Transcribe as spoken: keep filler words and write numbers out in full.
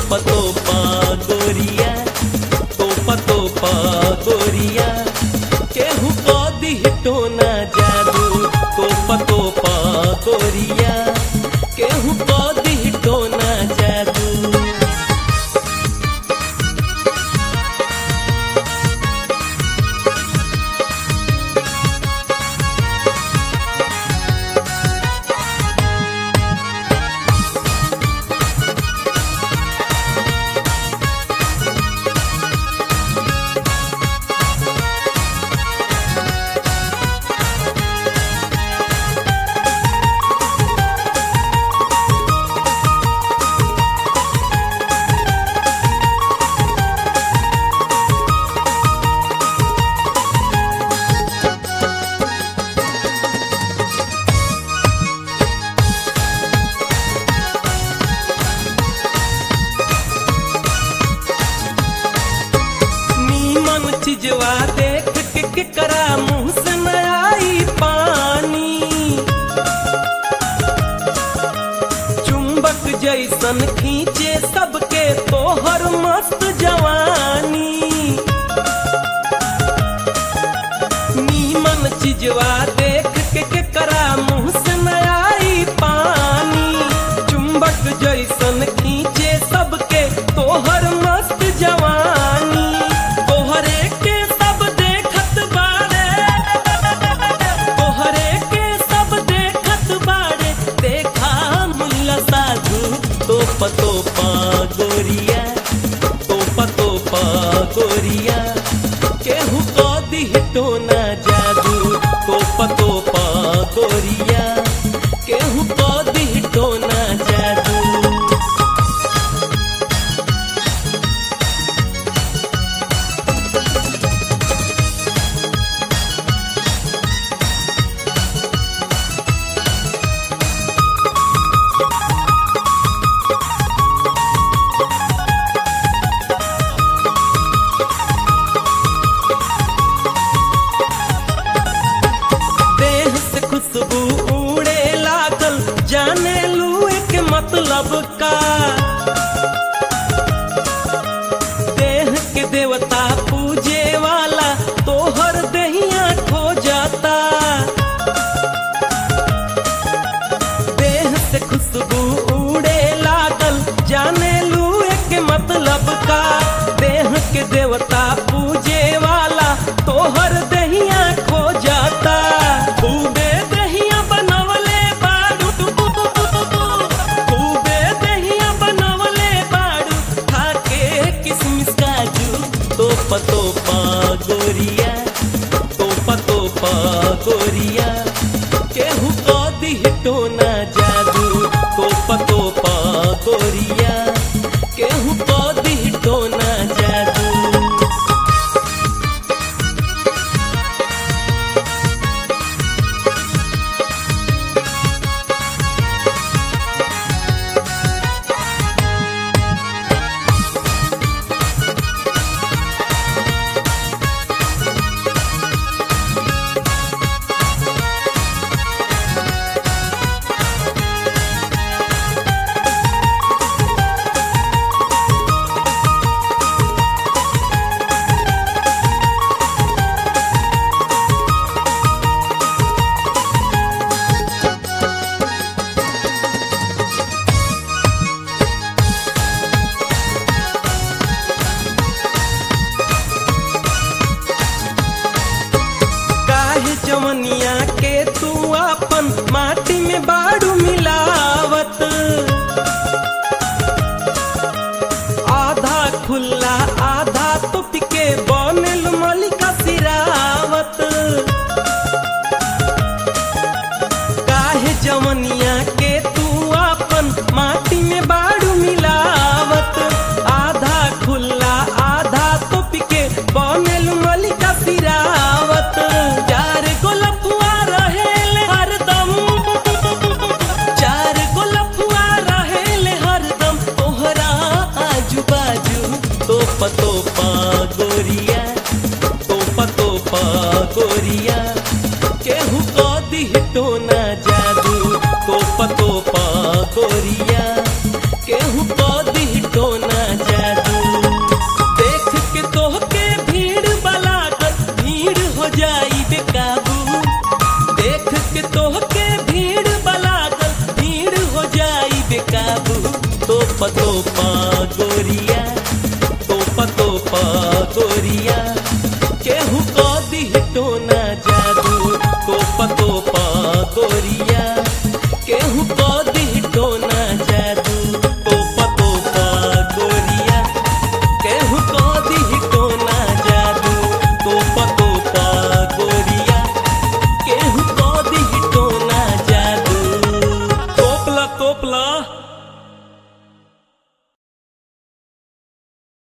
तोपा गोरिया तोपा तोपा गोरिया केहू को दिहटो ना जादू तोपा तोपा गोरिया केहू को दिहटो ना जादू। चिजवा देख के केकरा मुंह से न आई पानी चुंबक जैसन खींचे सबके तोहर मस्त जवानी नीमन चिजवा देख के केकरा मुंह से न आई पानी चुंबक जैसन खींचे सबके तोहर मस्त जवानी तोपा तोपा गोरिया तोपा तोपा गोरिया केहू को दिहटो ना जादू तोपा तोपा गोरिया केहू को दिहटो ना जादू। खुशबू उड़े लागल जाने लू एक मतलब का देह के देवता पूजे वाला तोहर दहिया खो जाता देह से खुशबू उड़े लागल जाने लू एक मतलब का देह के देवता पूजे वाला तोहर दहिया खो जाता खूबे तोपा तोपा गोरिया तोपा तोपा गोरिया केहू को दिहटो ना जादू तोपा तोपा गोरिया केहू को दिहटो ना जादू। जवनिया के तू अपन माटी में बाड़ू मिलावत आधा खुला